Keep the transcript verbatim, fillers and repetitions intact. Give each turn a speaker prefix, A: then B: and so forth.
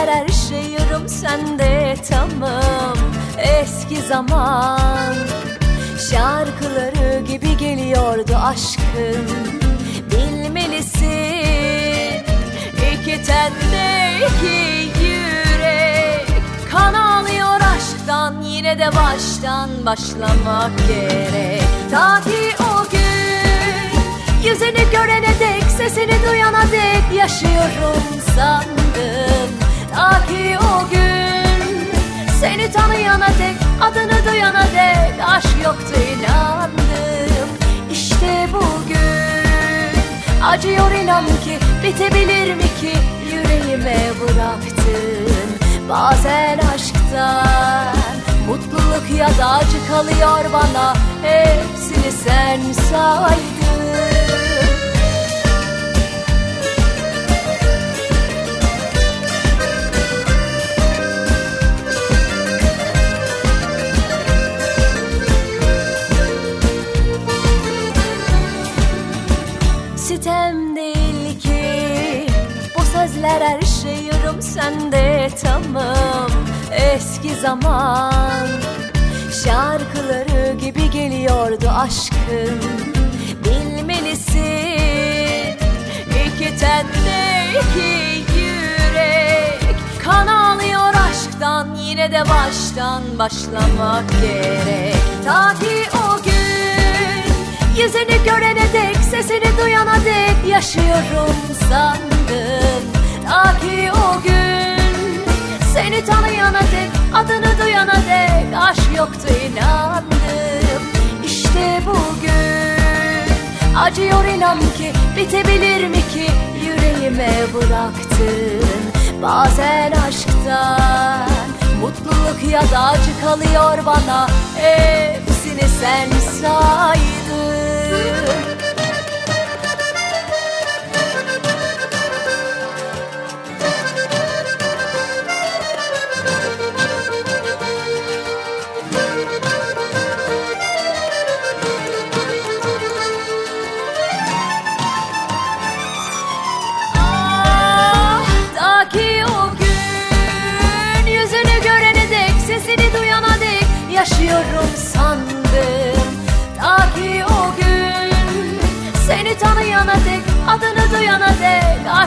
A: sözler her şey yarım sende tamam. Eski zaman şarkıları gibi geliyordu aşkım. Bilmelisin iki tende iki yürek kan ağlıyor aşktan, yine de baştan başlamak gerek. Ta ki o gün yüzünü görene dek, sesini duyana dek yaşıyorum sandım. Ta ki o gün seni tanıyana dek, adını duyana dek aşk yoktu inandım. İşte bugün acıyor inan ki, bitebilir mi ki yüreğime bıraktın. Bazen aşktan mutluluk ya da acı kalıyor bana, hepsini sen saydın. Sitem değil ki bu sözler her şey yarım sende tamam. Eski zaman şarkıları gibi geliyordu aşkım. Bilmelisin iki tende iki yürek kan ağlıyor aşktan, yine de baştan başlamak gerek. Ta ki o gün yüzünü görene dek, sesini duyana dek yaşıyorum sandım. Ta ki o gün seni tanıyana dek, adını duyana dek aşk yoktu inandım. İşte bugün acıyor inan ki, bitebilir mi ki yüreğime bıraktın. Bazen aşktan mutluluk ya da acı kalıyor bana, hepsini sen saydın. Ah, ta ki o gün yüzünü görene dek, sesini duyana dek yaşıyorum sandım. Ta ki o gün seni tanıyana dek, adını duyana dek aşk